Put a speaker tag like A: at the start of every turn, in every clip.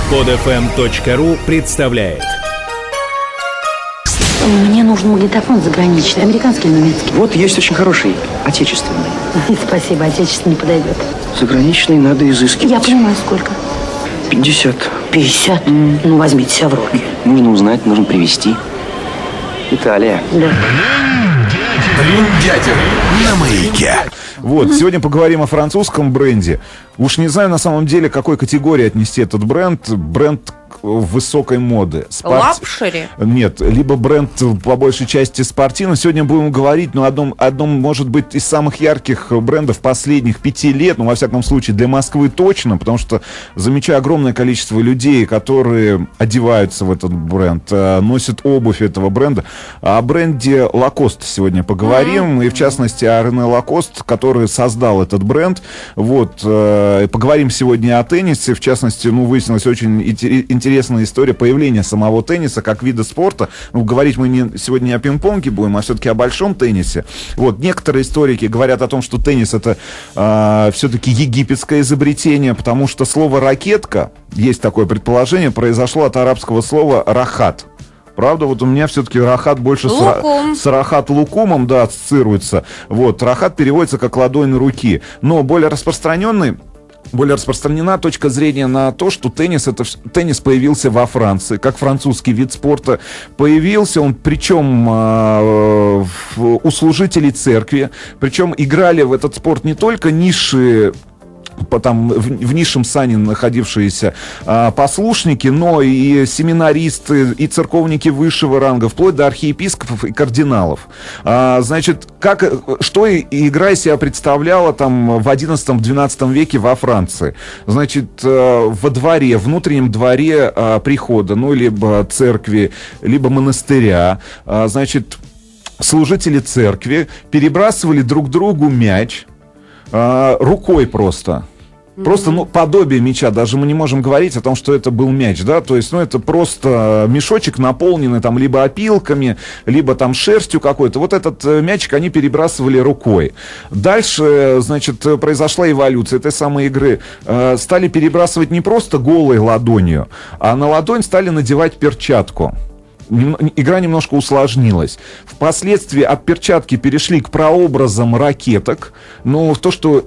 A: Podfm.ru представляет.
B: Мне нужен магнитофон заграничный, американский или немецкий.
C: Вот есть очень хороший, отечественный.
B: Спасибо, отечественный не подойдет.
C: Заграничный надо изыскивать.
B: Я понимаю, сколько?
C: 50.
B: 50? Ну, возьмите себя в руки.
C: Нужно узнать, нужно привезти. Италия.
B: Да.
A: Бриндятин на маяке.
D: Вот, сегодня поговорим о французском бренде. Уж не знаю на самом деле, какой категории отнести этот бренд. Бренд высокой моды.
E: Лапшери?
D: Нет, либо бренд по большей части спортивный. Сегодня будем говорить, о одном, может быть, из самых ярких брендов последних 5 лет, во всяком случае, для Москвы точно, потому что замечаю огромное количество людей, которые одеваются в этот бренд, носят обувь этого бренда. О бренде Lacoste сегодня поговорим, и в частности о Рене Лакост, который создал этот бренд. Вот, поговорим сегодня о теннисе, в частности, выяснилась очень интересная история появления самого тенниса как вида спорта. Говорить мы сегодня не о пинг-понге будем, а все-таки о большом теннисе. Вот, некоторые историки говорят о том, что теннис это все-таки египетское изобретение, потому что слово «ракетка», есть такое предположение, произошло от арабского слова «рахат». Правда, вот у меня все-таки рахат больше с рахат лукумом, да, ассоциируется. Вот, рахат переводится как ладонь руки. Но более распространена точка зрения на то, что теннис появился во Франции, как французский вид спорта. Появился он, причем у служителей церкви. Причем играли в этот спорт не только низшие, там в низшем сане находившиеся послушники, но и семинаристы, и церковники высшего ранга, вплоть до архиепископов и кардиналов. Значит, что игра из себя представляла там в XI-XII веке во Франции? Значит, во дворе, внутреннем дворе прихода, либо церкви, либо монастыря, значит, служители церкви перебрасывали друг другу мяч, рукой просто. Просто, подобие мяча. Даже мы не можем говорить о том, что это был мяч, да, то есть, это просто мешочек, наполненный там либо опилками, либо там шерстью какой-то. Вот этот мячик они перебрасывали рукой. Дальше, значит, произошла эволюция этой самой игры. Стали перебрасывать не просто голой ладонью, а на ладонь стали надевать перчатку. Игра немножко усложнилась. Впоследствии от перчатки перешли к прообразам ракеток, в то, что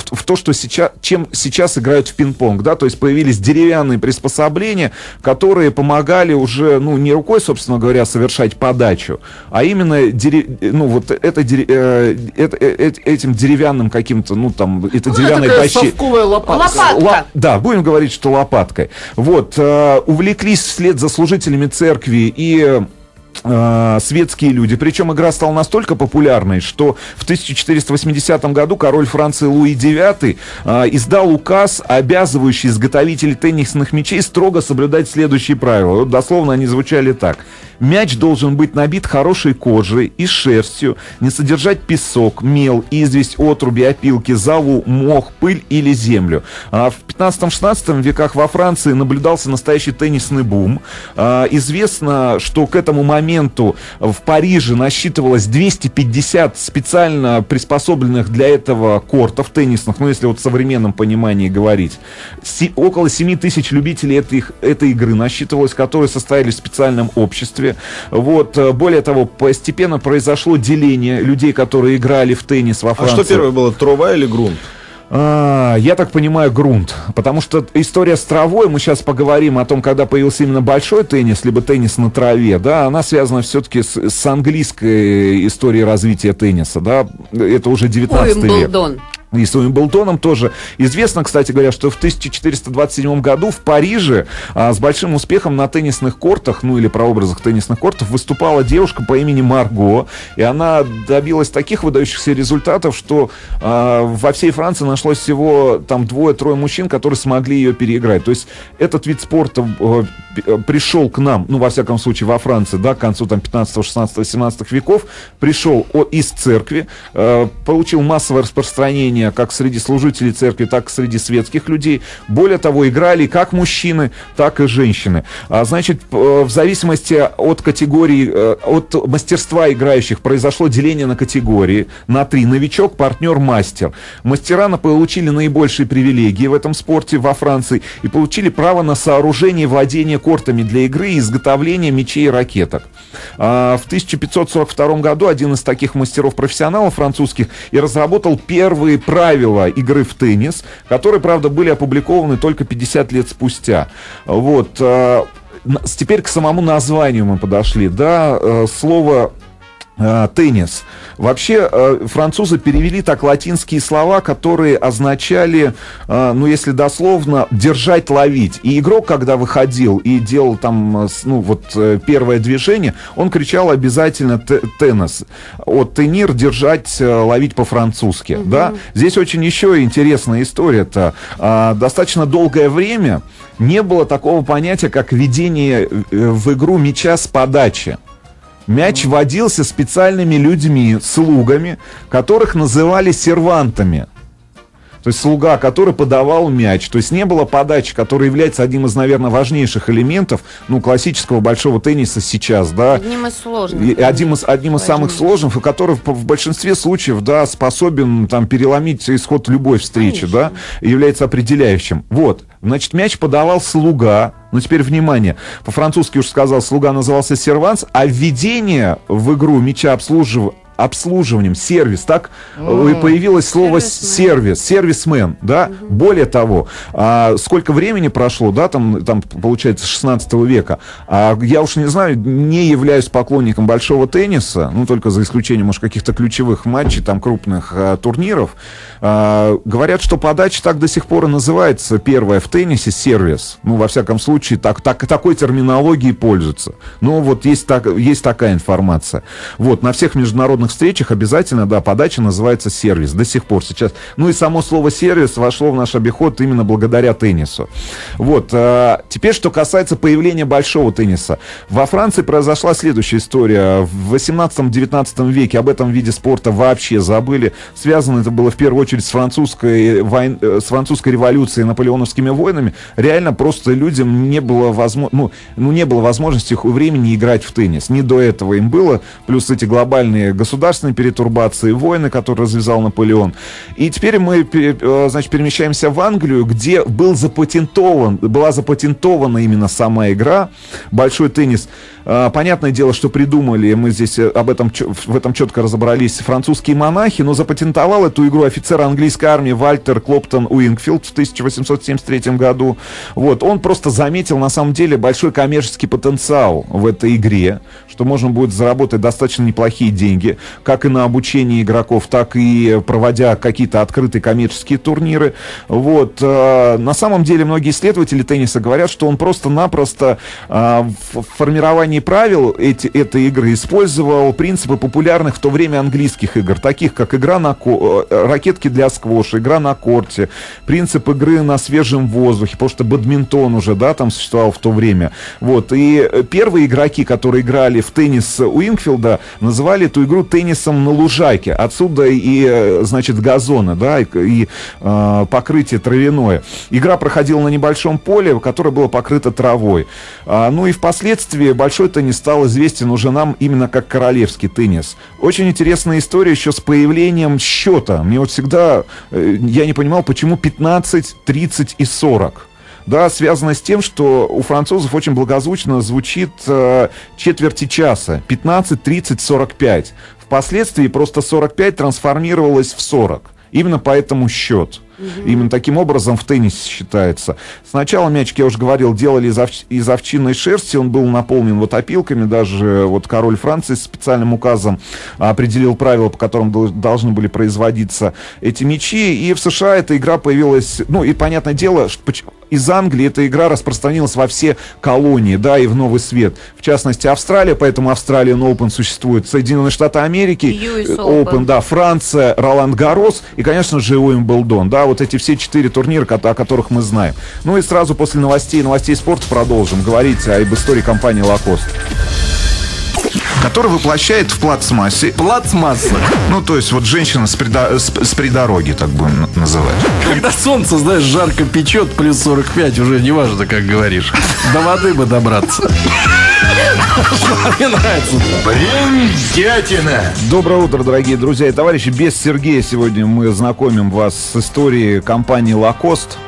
D: чем сейчас играют в пинг-понг, да, то есть появились деревянные приспособления, которые помогали уже, не рукой, собственно говоря, совершать подачу, а именно этим деревянным каким-то, это деревянной дощи.
E: Лопатка.
D: Да, будем говорить, что лопаткой. Вот, увлеклись вслед за служителями церкви и светские люди. Причем игра стала настолько популярной, что в 1480 году король Франции Луи IX издал указ, обязывающий изготовителей теннисных мячей строго соблюдать следующие правила. Вот дословно они звучали так. Мяч должен быть набит хорошей кожей и шерстью, не содержать песок, мел, известь, отруби, опилки, золу, мох, пыль или землю. В 15-16 веках во Франции наблюдался настоящий теннисный бум. Известно, что к этому моменту в Париже насчитывалось 250 специально приспособленных для этого кортов теннисных, если в современном понимании говорить. Около 7 тысяч любителей этой игры насчитывалось, которые состояли в специальном обществе. Вот. Более того, постепенно произошло деление людей, которые играли в теннис во Франции.
F: А что первое было, трава или грунт?
D: Я так понимаю, грунт. Потому что история с травой, мы сейчас поговорим о том, когда появился именно большой теннис, либо теннис на траве, да, она связана все-таки с английской историей развития тенниса, да, это уже 19 век. И с Уимблдоном тоже. Известно, кстати говоря, что в 1427 году в Париже с большим успехом на теннисных кортах, или прообразах теннисных кортов, выступала девушка по имени Марго. И она добилась таких выдающихся результатов, что во всей Франции нашлось всего там 2-3 мужчин, которые смогли ее переиграть. То есть этот вид спорта пришел к нам, во всяком случае во Франции, да, к концу там 15, 16, 17 веков, пришел из церкви, получил массовое распространение уважение как среди служителей церкви, так и среди светских людей. Более того, играли как мужчины, так и женщины. Значит, в зависимости от категории, от мастерства играющих произошло деление на категории, на 3. Новичок, партнер, мастер. Мастера получили наибольшие привилегии в этом спорте во Франции и получили право на сооружение и владение кортами для игры и изготовление мячей и ракеток. В 1542 году один из таких мастеров-профессионалов французских и разработал первые правила игры в теннис, которые, правда, были опубликованы только 50 лет спустя. Вот. Теперь к самому названию мы подошли. Да, слово теннис. Вообще, французы перевели так латинские слова, которые означали, ну, если дословно, держать, ловить. И игрок, когда выходил и делал там, ну, вот, первое движение, он кричал обязательно теннис. От тенир, держать, ловить по-французски. Да? Здесь очень еще интересная история-то. Достаточно долгое время не было такого понятия, как введение в игру мяча с подачи. Мяч водился специальными людьми, слугами, которых называли сервантами. То есть слуга, который подавал мяч. То есть не было подачи, которая является одним из, наверное, важнейших элементов, ну, классического большого тенниса сейчас, да.
E: Одним из сложных.
D: Одним из самых сложных, и который в большинстве случаев, да, способен там переломить исход любой встречи, конечно, да, является определяющим. Вот, значит, мяч подавал слуга. Ну, теперь внимание. По-французски уж сказал, слуга назывался серванс, а введение в игру мяча обслуживанием, сервис, так и появилось слово сервис, сервисмен, да. Более того, сколько времени прошло, да, там получается 16 века, я уж не знаю, не являюсь поклонником большого тенниса, ну, только за исключением, может, каких-то ключевых матчей, там, крупных турниров. Говорят, что подача так до сих пор и называется, первая в теннисе, сервис. Ну, во всяком случае, такой терминологией пользуются. Ну, вот есть такая информация. Вот, на всех международных встречах обязательно, да, подача называется сервис до сих пор сейчас. Ну и само слово сервис вошло в наш обиход именно благодаря теннису. Вот, теперь, что касается появления большого тенниса. Во Франции произошла следующая история. В 18-19 веке об этом виде спорта вообще забыли. Связано это было в первую очередь с французской революцией, наполеоновскими войнами. Реально просто людям не было возможности и времени играть в теннис. Не до этого им было. Плюс эти глобальные государственные перетурбации, войны, которые развязал Наполеон. И теперь мы, значит, перемещаемся в Англию, где была запатентована именно сама игра, большой теннис. Понятное дело, что придумали, мы здесь в этом четко разобрались, французские монахи, но запатентовал эту игру офицер английской армии Вальтер Клоптон Уингфилд в 1873 году. Вот, он просто заметил, на самом деле, большой коммерческий потенциал в этой игре, что можно будет заработать достаточно неплохие деньги, как и на обучении игроков, так и проводя какие-то открытые коммерческие турниры. Вот, на самом деле, многие исследователи тенниса говорят, что он просто-напросто в формировании правил этой игры использовал принципы популярных в то время английских игр, таких как игра на ракетки для сквоша, игра на корте, принцип игры на свежем воздухе, потому что бадминтон уже, да, там существовал в то время. Вот, и первые игроки, которые играли в теннис Уингфилда, называли эту игру теннисом на лужайке. Отсюда и, значит, газоны, да, и покрытие травяное. Игра проходила на небольшом поле, которое было покрыто травой. Ну и впоследствии большой теннис стал известен уже нам именно как королевский теннис. Очень интересная история еще с появлением счета. Мне вот всегда, я не понимал, почему 15, 30 и 40. Да, связано с тем, что у французов очень благозвучно звучит четверти часа. 15, 30, 45. Впоследствии просто 45 трансформировалось в 40. Именно поэтому счет. Именно таким образом в теннисе считается. Сначала мячик, я уже говорил, делали из овчинной шерсти, он был наполнен вот опилками, даже вот король Франции с специальным указом определил правила, по которым должны были производиться эти мячи, и в США эта игра появилась, ну и понятное дело, что из Англии эта игра распространилась во все колонии, да, и в Новый Свет. В частности, Австралия, поэтому Australian Open существует, Соединенные Штаты Америки,
E: US
D: Open, да, Франция, Ролан Гаррос и, конечно же, Уимблдон, да, вот эти все 4 турнира, о которых мы знаем. Ну и сразу после новостей спорта продолжим говорить об истории компании Lacoste. который воплощает в плацмассе.
F: Плацмасса.
D: Ну, то есть, вот женщина с придороги, так будем называть.
F: Когда солнце, знаешь, жарко печет, плюс 45, уже неважно, как говоришь. До воды бы добраться. Мне нравится.
A: Бриндятина.
D: Доброе утро, дорогие друзья и товарищи. Без Сергея сегодня мы знакомим вас с историей компании «Лакост».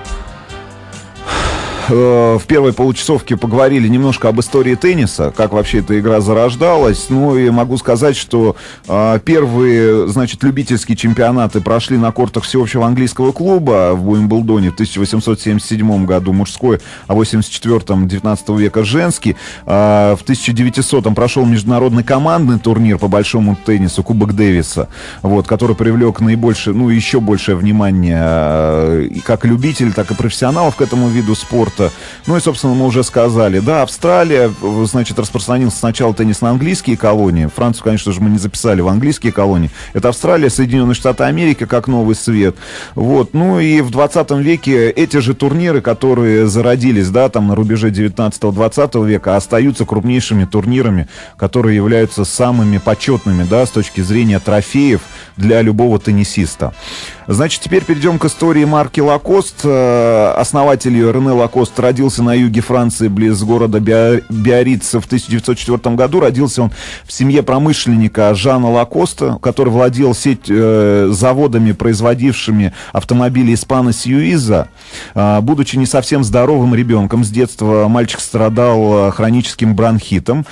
D: В первой получасовке поговорили немножко об истории тенниса, как вообще эта игра зарождалась. Ну и могу сказать, что первые, значит, любительские чемпионаты прошли на кортах всеобщего английского клуба в Уимблдоне в 1877 году мужской, а в 84-м 19 века женский. В 1900-м прошел международный командный турнир по большому теннису, Кубок Дэвиса, вот, который привлек наибольшее, ну еще большее внимание как любителей, так и профессионалов к этому виду спорта. Ну и, собственно, мы уже сказали, да, Австралия, значит, распространился сначала теннис на английские колонии. Францию, конечно же, мы не записали в английские колонии. Это Австралия, Соединенные Штаты Америки, как новый свет. Вот, ну и в 20 веке эти же турниры, которые зародились, да, там на рубеже 19-20 века, остаются крупнейшими турнирами, которые являются самыми почетными, да, с точки зрения трофеев для любого теннисиста. Значит, теперь перейдем к истории марки «Лакост». Основатель ее Рене Лакост родился на юге Франции, близ города Биарриц в 1904 году. Родился он в семье промышленника Жана Лакоста, который владел заводами, производившими автомобили Испано Сьюиза. Будучи не совсем здоровым ребенком, с детства мальчик страдал хроническим бронхитом.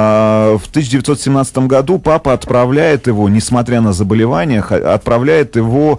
D: В 1917 году папа отправляет его, несмотря на заболевания, отправляет его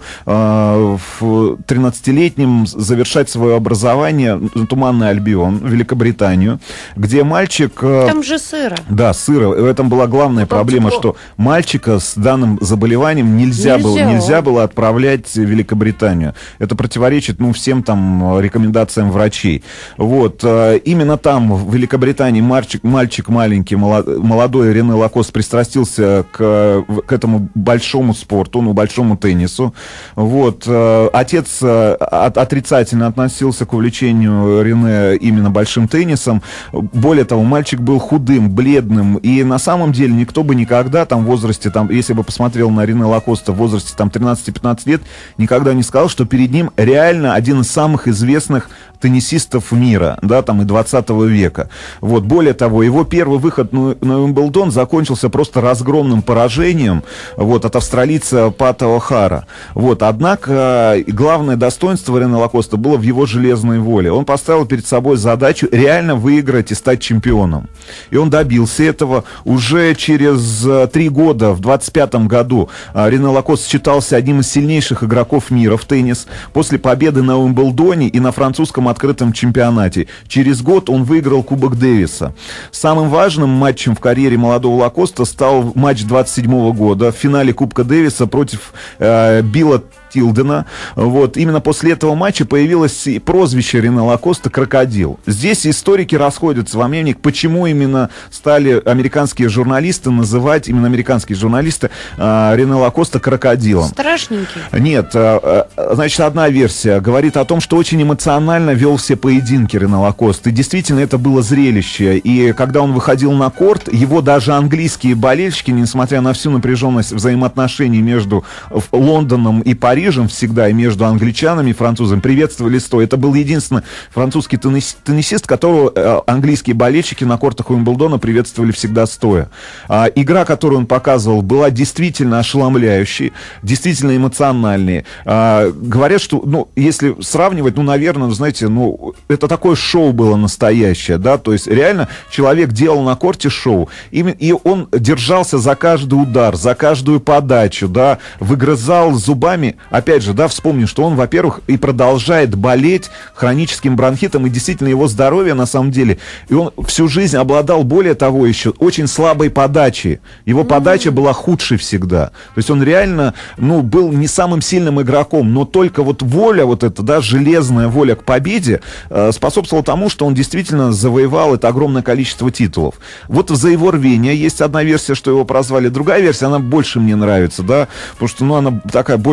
D: в 13-летним завершать свое образование Туманный Альбион, Великобританию, где мальчик...
E: Там же сыро.
D: Да, сыро. В этом была главная проблема, что мальчика с данным заболеванием нельзя было отправлять в Великобританию. Это противоречит, ну, всем там рекомендациям врачей. Вот. Именно там, в Великобритании, мальчик маленький, молодой Рене Лакост пристрастился к этому большому спорту, ну, большому теннису. Вот. Отец отрицательно относился к увлечению Рене именно большим теннисом. Более того, мальчик был худым, бледным, и на самом деле никто бы никогда там в возрасте, там, если бы посмотрел на Рене Лакоста в возрасте там 13-15 лет, никогда не сказал, что перед ним реально один из самых известных теннисистов мира, да, там и 20 века. Вот. Более того, его первый выход на Уимблдон закончился просто разгромным поражением, вот, от австралийца Пата О'Хара. Вот. Однако главное достоинство Рене Лакоста было в его железной воле. Он поставил перед собой задачу реально выиграть и стать чемпионом. И он добился этого. Уже через 3 года, в 25-м году, Рене Лакост считался одним из сильнейших игроков мира в теннис. После победы на Уимблдоне и на французском открытом чемпионате. Через год он выиграл Кубок Дэвиса. Самым важным матчем в карьере молодого Лакоста стал матч 27-го года в финале Кубка Дэвиса против Билла Тилдена. Вот. Именно после этого матча появилось прозвище Рене Лакоста «Крокодил». Здесь историки расходятся во мнениях, почему именно стали американские журналисты называть, именно американские журналисты, Рене Лакоста «Крокодилом».
E: Страшненький.
D: Нет, значит, одна версия говорит о том, что очень эмоционально вел все поединки Рене Лакост. И действительно, это было зрелище. И когда он выходил на корт, его даже английские болельщики, несмотря на всю напряженность взаимоотношений между Лондоном и Парижем, всегда и между англичанами и французами, приветствовали стоя. Это был единственный французский теннисист, которого английские болельщики на кортах Уимблдона приветствовали всегда стоя. Игра, которую он показывал, была действительно ошеломляющей, действительно эмоциональной. Говорят, что, ну, если сравнивать, ну, наверное, знаете, ну, это такое шоу было настоящее, да, то есть реально человек делал на корте шоу, и он держался за каждый удар, за каждую подачу, да, выгрызал зубами. Опять же, да, вспомним, что он, во-первых, и продолжает болеть хроническим бронхитом, и действительно его здоровье, на самом деле, и он всю жизнь обладал, более того, еще очень слабой подачей. Его подача была худшей всегда. То есть он реально, ну, был не самым сильным игроком, но только вот воля вот эта, да, железная воля к победе способствовала тому, что он действительно завоевал это огромное количество титулов. Вот за его рвение есть одна версия, что его прозвали. Другая версия, она больше мне нравится, да, потому что, ну, она такая больше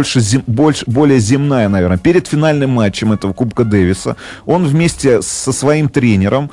D: более земная, наверное. Перед финальным матчем этого Кубка Дэвиса он вместе со своим тренером,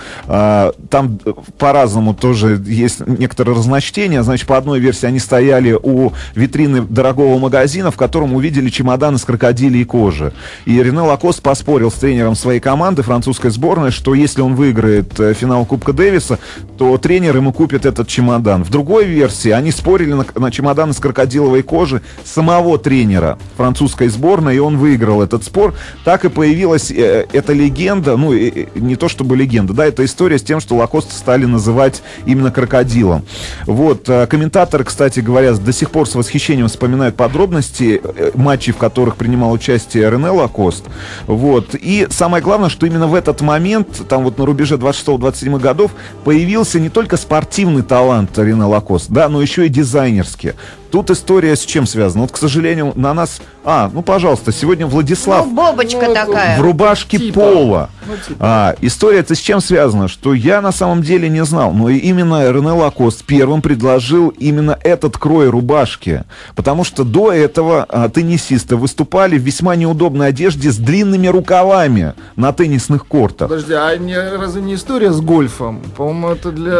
D: там по-разному тоже есть некоторые разночтения, значит, по одной версии они стояли у витрины дорогого магазина, в котором увидели чемодан из крокодилей кожи. И Рене Лакост поспорил с тренером своей команды, французской сборной, что если он выиграет финал Кубка Дэвиса, то тренер ему купит этот чемодан. В другой версии они спорили на чемодан из крокодиловой кожи самого тренера французской сборной, и он выиграл этот спор. Так и появилась эта легенда, ну, не то чтобы легенда, да, это история с тем, что Лакоста стали называть именно крокодилом. Вот, комментаторы, кстати говоря, до сих пор с восхищением вспоминают подробности матчей, в которых принимал участие Рене Лакост. Вот, и самое главное, что именно в этот момент, там вот на рубеже 26-27 годов, появился не только спортивный талант Рене Лакост, да, но еще и дизайнерский. Тут история с чем связана? Вот, к сожалению, на нас... ну, пожалуйста, сегодня Владислав...
E: Ну, бобочка такая.
D: В рубашке пола. История-то с чем связана? Что я на самом деле не знал, но именно Рене Лакост первым предложил именно этот крой рубашки. Потому что до этого теннисисты выступали в весьма неудобной одежде с длинными рукавами на теннисных кортах.
G: Подожди, разве не история с гольфом? По-моему, это для...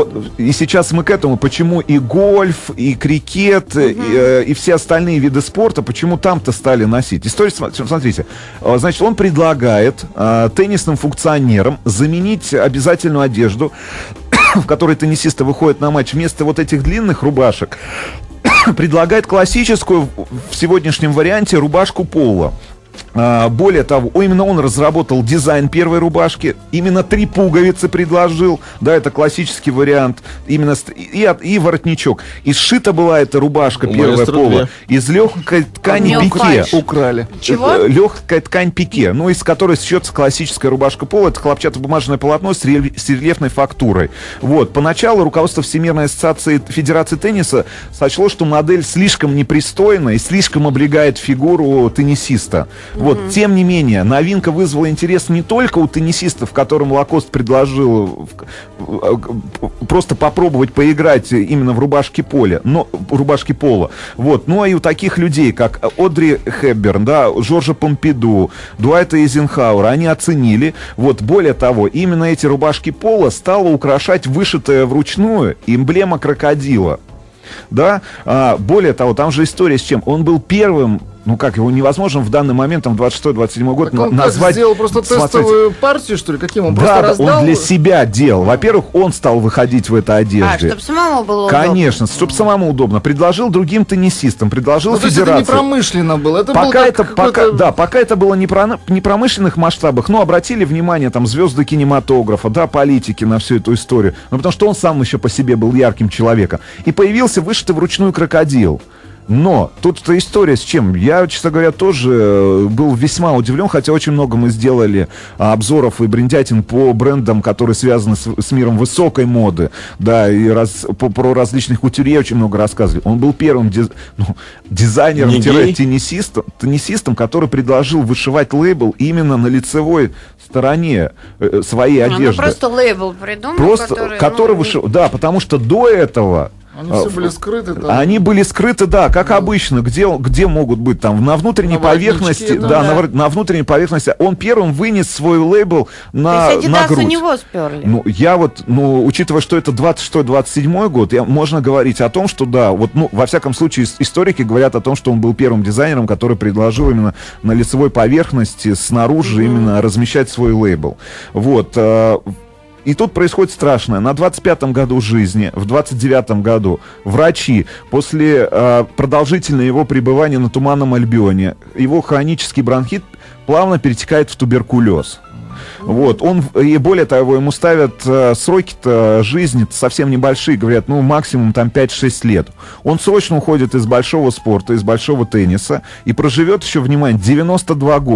D: И сейчас мы к этому. Почему и гольф, и крикет, и все остальные виды спорта, почему там-то стали носить? История, смотрите, значит, он предлагает теннисным функционерам заменить обязательную одежду, в которой теннисисты выходят на матч, вместо вот этих длинных рубашек, предлагает классическую в сегодняшнем варианте рубашку поло. Более того, именно он разработал дизайн первой рубашки, именно 3 пуговицы предложил, да, это классический вариант, именно и воротничок. И сшита была эта рубашка первая пола из легкой ткани пике.
G: Украли.
E: Чего?
D: Легкая ткань пике, ну, из которой сшьется классическая рубашка пола, это хлопчатобумажное полотно с рельефной фактурой. Вот, поначалу руководство Всемирной ассоциации Федерации тенниса сочло, что модель слишком непристойна и слишком облегает фигуру теннисиста. Вот, тем не менее, новинка вызвала интерес не только у теннисистов, которым Лакост предложил просто попробовать поиграть именно в рубашке пола, вот, но и у таких людей, как Одри Хепберн, да, Жоржа Помпиду, Дуайта Эйзенхауэра, они оценили. Вот, более того, именно эти рубашки пола стала украшать вышитая вручную эмблема крокодила. Да, более того, там же история с чем? Он был первым, ну как, его невозможно в данный момент, там, 26-27 год
G: так он
D: назвать...
G: сделал просто тестовую партию, что ли? Каким он просто раздал?
D: Он для себя делал. Во-первых, он стал выходить в этой одежде.
E: Чтобы самому было удобно.
D: Конечно, чтобы самому удобно. Предложил другим теннисистам, предложил федерации.
G: Это не промышленно было. Это
D: пока это было не промышленных масштабах, но обратили внимание там звезды кинематографа, да, политики на всю эту историю. Ну, потому что он сам еще по себе был ярким человеком. И появился вышитый вручную крокодил. Но тут-то история с чем? Я, честно говоря, тоже был весьма удивлен, хотя очень много мы сделали обзоров и брендятин по брендам, которые связаны с миром высокой моды, да, и про различных кутюрье очень много рассказывали. Он был первым дизайнером-теннисистом, который предложил вышивать лейбл именно на лицевой стороне своей одежды.
E: Просто лейбл придумал,
D: который вышивал. Да, потому что до этого...
G: Они все были скрыты.
D: Они были скрыты, да, как обычно. Где могут быть там? На внутренней поверхности. На внутренней поверхности. Он первым вынес свой лейбл на грудь.
E: У него сперли.
D: Учитывая, что это 26-27 год, можно говорить о том, что да, во всяком случае, историки говорят о том, что он был первым дизайнером, который предложил именно на лицевой поверхности снаружи именно размещать свой лейбл. Вот. И тут происходит страшное. На 25-м году жизни, в 29-м году, врачи после продолжительного его пребывания на Туманном Альбионе, его хронический бронхит плавно перетекает в туберкулез. Вот, и более того, ему ставят сроки-то жизни совсем небольшие, говорят, максимум там 5-6 лет. Он срочно уходит из большого спорта, из большого тенниса и проживет еще, внимание, 92 года.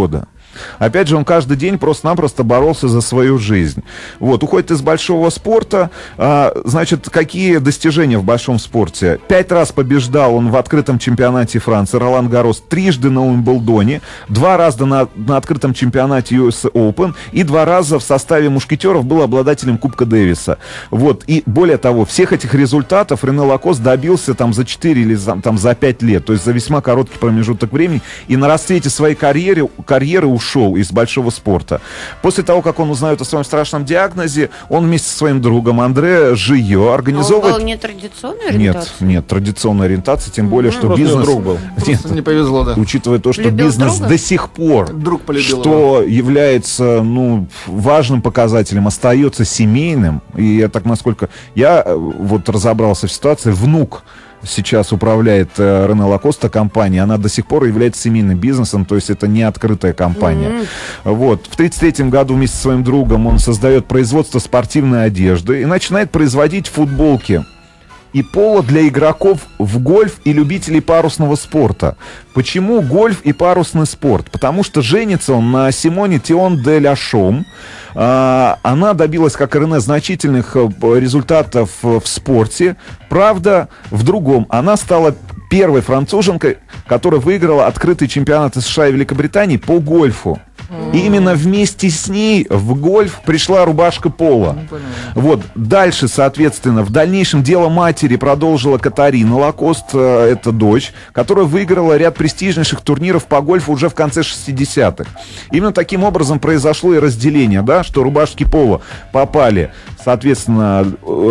D: Опять же, он каждый день просто-напросто боролся за свою жизнь. Вот, уходит из большого спорта. Значит, какие достижения в большом спорте? 5 раз побеждал он в открытом чемпионате Франции, Ролан Гаррос, 3 на Уимблдоне, 2 раза на открытом чемпионате US Open и 2 раза в составе мушкетеров был обладателем Кубка Дэвиса. Вот, и более того, всех этих результатов Рене Лакост добился там за 4 или за 5 лет, то есть за весьма короткий промежуток времени, и на расцвете своей карьеры ушел из большого спорта. После того, как он узнает о своем страшном диагнозе, он вместе со своим другом Андре Жио организовывает...
E: Он был нетрадиционной ориентации?
D: Нет, традиционная ориентация, тем более, что
G: Просто
D: бизнес...
G: друг был.
D: Нет,
G: Просто не повезло, да.
D: учитывая то, что
E: Любил
D: бизнес
E: друга?
D: до сих пор,
G: Друг полюбил
D: что является, важным показателем, остается семейным. И я так, насколько я вот разобрался в ситуации, внук сейчас управляет Рене Лакоста компания, она до сих пор является семейным бизнесом, то есть это не открытая компания. Вот. В 1933 году вместе со своим другом он создает производство спортивной одежды и начинает производить футболки и поло для игроков в гольф и любителей парусного спорта. Почему гольф и парусный спорт? Потому что женится он на Симоне Тион де ля Шом. Она добилась, как и Рене, значительных результатов в спорте. Правда, в другом. Она стала первой француженкой, которая выиграла открытый чемпионат США и Великобритании по гольфу. И именно вместе с ней в гольф пришла рубашка пола. Вот. Дальше, соответственно, в дальнейшем дело матери продолжила Катарина Лакост, это дочь, которая выиграла ряд престижнейших турниров по гольфу уже в конце 60-х. Именно таким образом произошло и разделение, да, что рубашки пола попали, соответственно,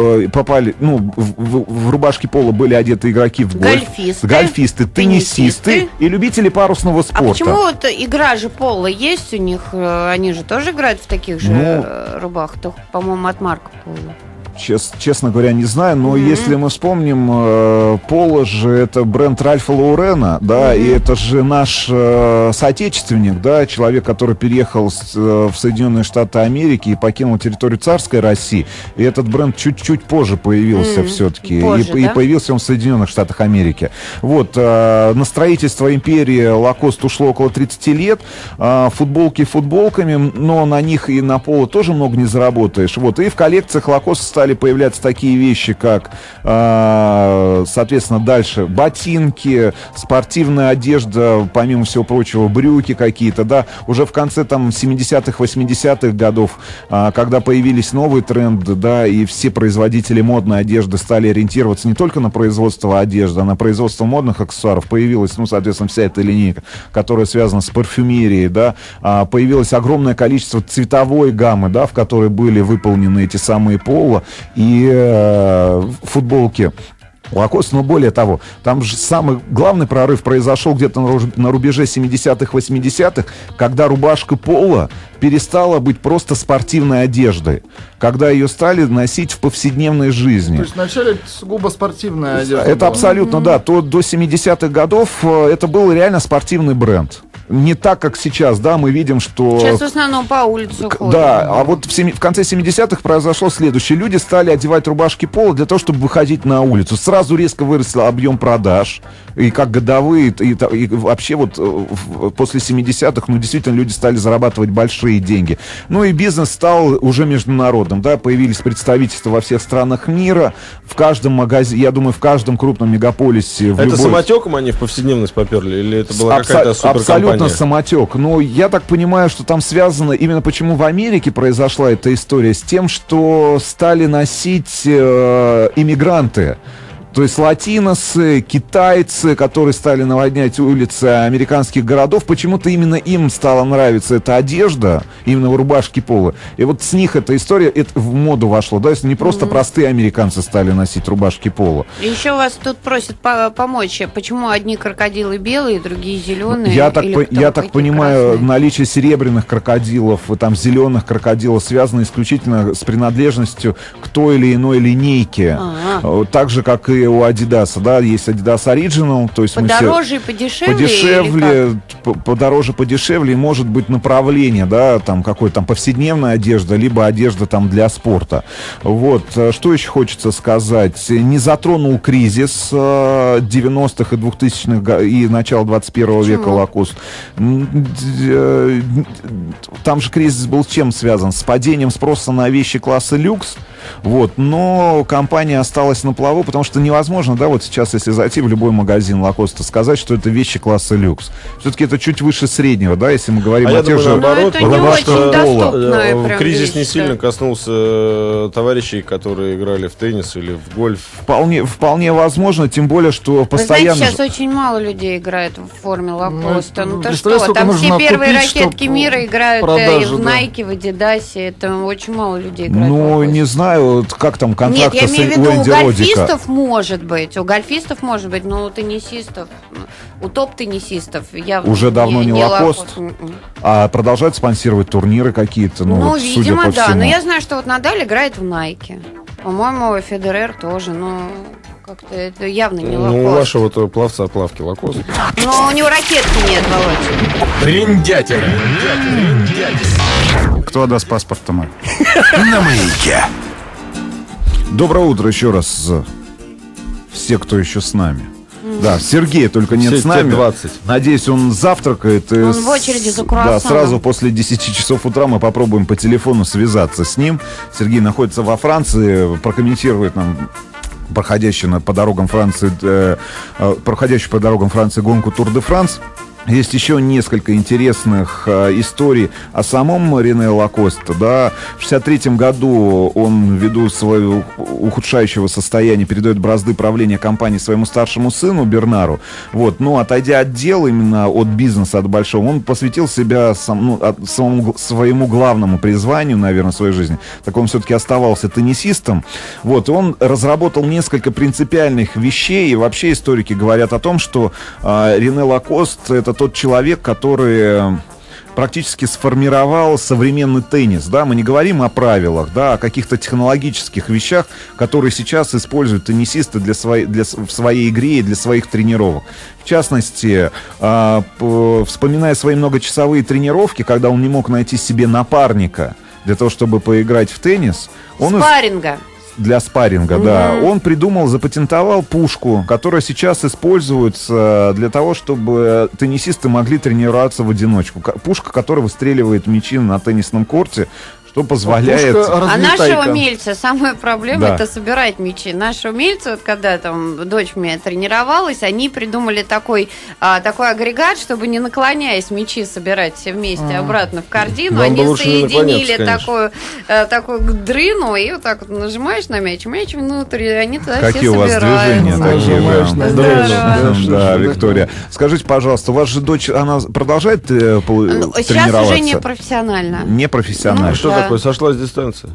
D: в рубашки пола были одеты игроки в гольф. Гольфисты, теннисисты и любители парусного спорта.
E: А почему вот игра же пола есть у них? Они же тоже играют в таких же рубахах, по-моему, от Марко Поло.
D: Честно говоря, не знаю, но если мы вспомним, Поло же это бренд Ральфа Лаурена, да, и это же наш соотечественник, да, человек, который переехал в Соединенные Штаты Америки и покинул территорию царской России, и этот бренд чуть-чуть позже появился все-таки, и появился он в Соединенных Штатах Америки. Вот, на строительство империи Лакост ушло около 30 лет, футболки футболками, но на них и на Поло тоже много не заработаешь, вот, и в коллекциях Лакост стали появляться такие вещи, как, соответственно, дальше ботинки, спортивная одежда, помимо всего прочего, брюки какие-то, да, уже в конце там 70-х, 80-х годов, когда появились новые тренды, да, и все производители модной одежды стали ориентироваться не только на производство одежды, а на производство модных аксессуаров, появилась, соответственно, вся эта линейка, которая связана с парфюмерией, да, появилось огромное количество цветовой гаммы, да, в которой были выполнены эти самые поло и футболки Лакост, но более того, там же самый главный прорыв произошел где-то на рубеже 70-х, 80-х, когда рубашка пола перестала быть просто спортивной одеждой, когда ее стали носить в повседневной жизни.
G: То есть вначале сугубо спортивная одежда.
D: Это была. Абсолютно, да. То до 70-х годов это был реально спортивный бренд. Не так, как сейчас, да, мы видим, что...
E: Сейчас в основном по улице ходят.
D: Да, а вот в конце 70-х произошло следующее. Люди стали одевать рубашки пола для того, чтобы выходить на улицу. Сразу резко вырос объем продаж, и как годовые, и вообще вот после 70-х, действительно, люди стали зарабатывать большие деньги. Ну и бизнес стал уже международным, да, появились представительства во всех странах мира, в каждом магазине, я думаю, в каждом крупном мегаполисе.
F: Это самотеком они в повседневность поперли, или это была какая-то суперкомпания?
D: Абсолютно самотек. Но я так понимаю, что там связано именно почему в Америке произошла эта история с тем, что стали носить иммигранты. То есть латиносы, китайцы, которые стали наводнять улицы американских городов, почему-то именно им стала нравиться эта одежда, именно рубашки пола. И вот с них эта история это в моду вошло. Да? Если не просто простые американцы стали носить рубашки пола.
E: И еще вас тут просят помочь. Почему одни крокодилы белые, другие зеленые?
D: Я так понимаю, красные? Наличие серебряных крокодилов и там зеленых крокодилов связано исключительно с принадлежностью к той или иной линейке. Так же, как и и у Adidas, да, есть Adidas Original, то есть
E: подороже и подешевле?
D: Подороже, подешевле, и может быть направление, да, там какой-то там повседневная одежда, либо одежда там для спорта. Вот, что еще хочется сказать? Не затронул кризис 90-х и 2000-х и начала 21 века Лакост. Там же кризис был с чем связан? С падением спроса на вещи класса люкс. Вот, но компания осталась на плаву, потому что невозможно, да, вот сейчас, если зайти в любой магазин Лакоста, сказать, что это вещи класса люкс. Все-таки это чуть выше среднего, да, если мы говорим о тех же...
E: наоборот, это не очень доступная
H: кризис не
E: вещь,
H: сильно коснулся товарищей, которые играли в теннис или в гольф.
D: Вполне возможно, тем более, что постоянно...
E: Вы знаете, сейчас очень мало людей играет в форме Лакоста. Ну то
G: представляешь,
E: что, там все первые
G: купить,
E: ракетки мира играют и в Nike, в Adidas. Это очень мало людей играет в Лакост.
D: Не знаю, как там контракт
E: Нет, я имею в виду, у
D: Энди
E: гольфистов может быть, но у теннисистов, у топ-теннисистов явно
D: уже давно не Лакост, а продолжают спонсировать турниры какие-то,
E: видимо,
D: судя по всему.
E: Но я знаю, что вот Надаль играет в Nike. По-моему, Федерер тоже, как-то это явно не Лакост.
H: У вашего пловца плавки Лакост.
E: Но у него ракетки нет, Володя.
A: Бриндятина.
D: Кто отдаст паспорт-то мой?
A: На Маяке.
D: Доброе утро еще раз, все, кто еще с нами. Да, Сергей только нет с нами.
H: 20.
D: Надеюсь, он завтракает.
E: Он в очереди за круассаном.
D: Да, сразу после 10 часов утра мы попробуем по телефону связаться с ним. Сергей находится во Франции, прокомментирует нам проходящую по дорогам Франции гонку Тур де Франс. Есть еще несколько интересных историй о самом Рене Лакосте. Да. В 1963 году он, ввиду своего ухудшающего состояния, передает бразды правления компании своему старшему сыну Бернару. Вот. Но отойдя от дел, именно от бизнеса, от большого, он посвятил себя своему главному призванию, наверное, в своей жизни. Так он все-таки оставался теннисистом. Вот. Он разработал несколько принципиальных вещей. И вообще историки говорят о том, что Рене Лакост — это тот человек, который практически сформировал современный теннис. Да? Мы не говорим о правилах, да, о каких-то технологических вещах, которые сейчас используют теннисисты в своей игре и для своих тренировок. В частности, вспоминая свои многочасовые тренировки, когда он не мог найти себе напарника для того, чтобы поиграть в теннис.
E: Спарринга.
D: Для спарринга, да. Он придумал, запатентовал пушку, которая сейчас используется для того, чтобы теннисисты могли тренироваться в одиночку. Пушка, которая выстреливает мячи на теннисном корте, что позволяет...
E: А наши умельцы, самая проблема это собирать мячи. Наши умельцы, вот когда там дочь у меня тренировалась, они придумали такой агрегат, чтобы не наклоняясь мячи собирать все вместе обратно в корзину. Они соединили такую дрыну, и вот так вот нажимаешь на мяч внутрь, и они туда
D: Какие
E: все собираются.
D: Какие у вас движения? Да, Виктория. Скажите, пожалуйста, у вас же дочь, она продолжает тренироваться?
E: Сейчас уже не профессионально.
D: Не профессионально.
H: Что такое? Сошла с дистанции?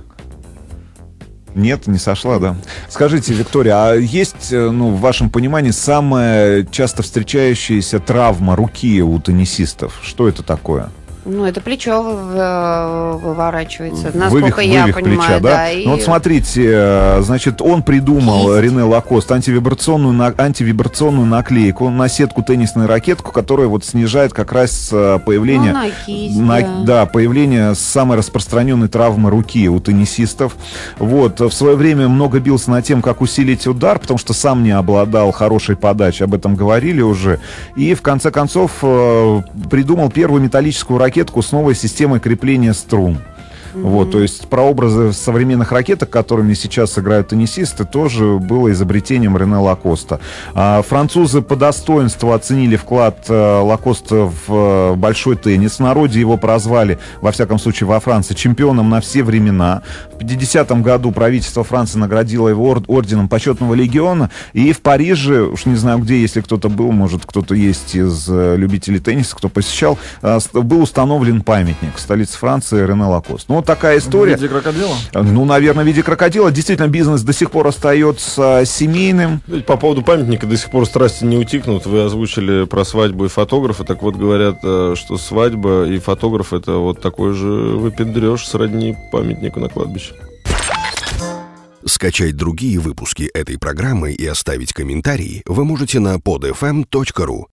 D: Нет, не сошла, да. Скажите, Виктория, а есть, в вашем понимании, самая часто встречающаяся травма руки у теннисистов? Что это такое?
E: Это плечо выворачивается, насколько я понимаю.
D: Плеча, да? Вот смотрите, значит, он придумал, Рене Лакост, антивибрационную наклейку на сетку теннисную ракетку, которая вот снижает как раз появление...
E: на кисть,
D: появление самой распространенной травмы руки у теннисистов. Вот, в свое время много бился над тем, как усилить удар, потому что сам не обладал хорошей подачей, об этом говорили уже. И в конце концов придумал первую металлическую ракетку с новой системой крепления струн. Вот, то есть прообразы современных ракеток, которыми сейчас играют теннисисты, тоже было изобретением Рене Лакоста. Французы по достоинству оценили вклад Лакоста в большой теннис. В народе его прозвали, во всяком случае во Франции, чемпионом на все времена. В 50-м году правительство Франции наградило его орденом почетного легиона. И в Париже, уж не знаю где, если кто-то был, может кто-то есть из любителей тенниса, кто посещал, был установлен памятник в столице Франции Рене Лакост. Вот такая история.
G: В виде крокодила?
D: Наверное, в виде крокодила. Действительно, бизнес до сих пор остается семейным.
H: По поводу памятника до сих пор страсти не утихнут. Вы озвучили про свадьбу и фотографа. Так вот, говорят, что свадьба и фотограф — это вот такой же выпендреж сродни памятнику на кладбище.
I: Скачать другие выпуски этой программы и оставить комментарии вы можете на podfm.ru.